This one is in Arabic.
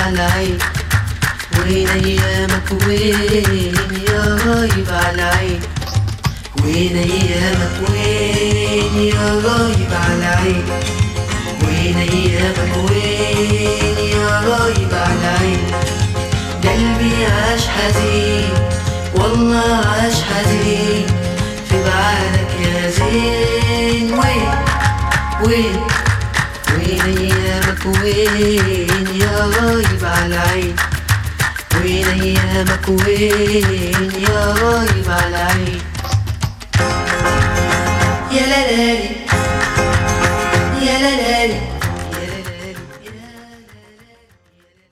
على عين. وين ايامك وين يا غايب على عين. وين ايامك وين يا غايب على عين. وين ايامك وين يا غايب على عين. قلبي عاش حزين والله عاش حزين في بعادك يا زين. وين وين وين ايامك وين يا غايب على عين. وين ايامك وين يا غايب على عين. يا لالي